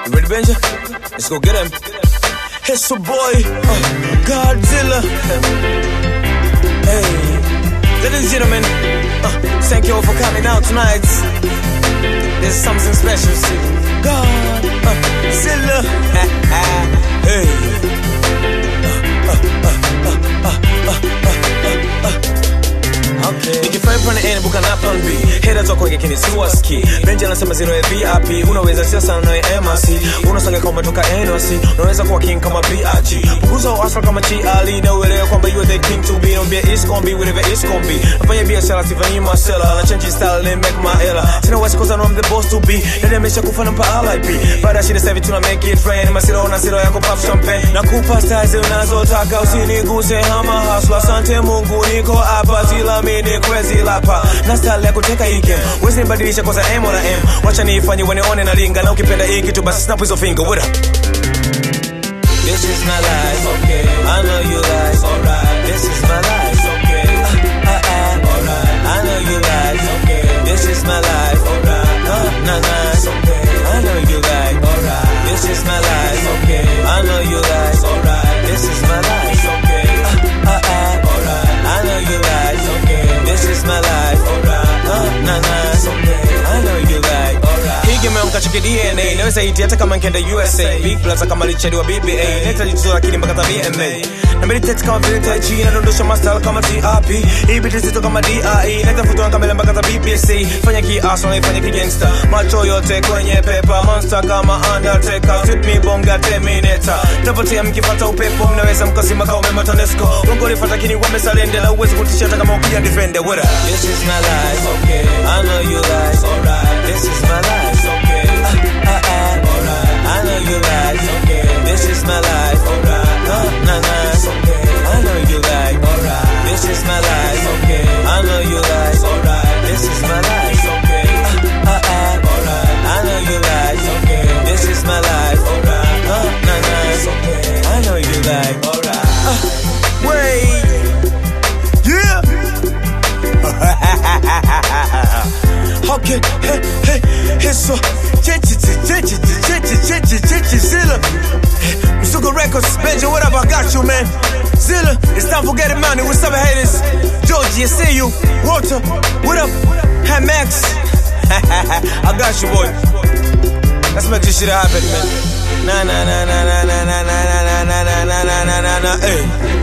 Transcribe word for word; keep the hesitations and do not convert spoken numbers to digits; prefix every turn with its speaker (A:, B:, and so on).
A: You ready, Benja? Let's go get him. It's your boy, uh, Godzilla. Hey, ladies and gentlemen, uh, thank you all for coming out tonight. There's something special to Godzilla. Hey. Nikifai pwane N buka na plan B. Haters wako wenge kini siwaski. Benja nasema zero ya V I P. Unaweza siya sana na M R C. Unasonga kama toka N R C. Unaweza kuwa king kama B R G. Pukuza wa asla kama G Ali. Na uwelewa kwamba you are the king to be. Nombia it's gon' be whatever it's gon' be. Nafanya biashara sifanyi masela. Na change style and make my ella. Sina wasi cause I know I'm the boss to be. Nede mesha kufana mpa L I P. Bada shida sevi tuna make it rain. Masiro na siro yako pop champagne. Na kupa styles unazotaka usiniguse hama hasla. Asante Mungu niko hapa zila mini crazy lapa. Na style ya kuteka hii game. Wezi nibadilisha kwa za M or M. Wacha niifanye wanione na linga. Na ukipenda hii kitu basi snap hizo finger. What up? This is my life, okay. I know you like, alright. This is my life, okay. Uh, uh, uh. Alright. I know you like, okay. This is my life, alright. Uh, nah, nah, okay. I know you like, alright. This is my life, okay. I know you like, alright. This is my life, okay. Uh, uh, uh. Alright. I know you like, okay. This is my life, alright. Uh, nah, nah, okay. I know you like, alright. Hii game yangu kachuki D N A. Naweza iti hata kama nkenda U S A. Big Plaza kama Richard wa B B A. Neta jituzo lakini mpaka ta B M A. Na meditate kama vile Tai Chi. Na dondosha master kama T R P. Hii biti zito kama D R E. Neta futu wankamele mpaka ta B B C. Fanya ki aso na ifanya ki gangster. Macho yote kwenye pepa. Monster kama Undertaker. Fit me bonga terminator. Tapotea mkifata upepo. Mnaweza mkasima kama umema Tanesco. Wongo lifata kini wamesalendela. Uwezi kutisha hata kama ukia defender. What up? This is my life, okay. I know you like, alright. This is my life, okay. Uh, uh, uh. Alright. I know you like, okay. This is my life, alright. Uh, nah, nah, okay. I know you like, alright. This is my life, okay. I know you like, alright. This is my life, okay. Uh, uh, uh. Alright. I know you like, okay. This is my life, alright. Uh, nah, nah, okay. I know you like, alright. Uh, wait. Yeah. Okay, hey, hey, hey, so Chechi, Chechi, Chechi, Chechi, Chechi, Zilla. Msuko Records, Benja, what up? I got you, man. Zilla, it's time for getting money. What's up, haters? Georgie, I see you. Walter, what up? Hey, Max. I got you, boy. Let's make this shit happen, man. Na na na na na na na na na na na na na na na. Hey.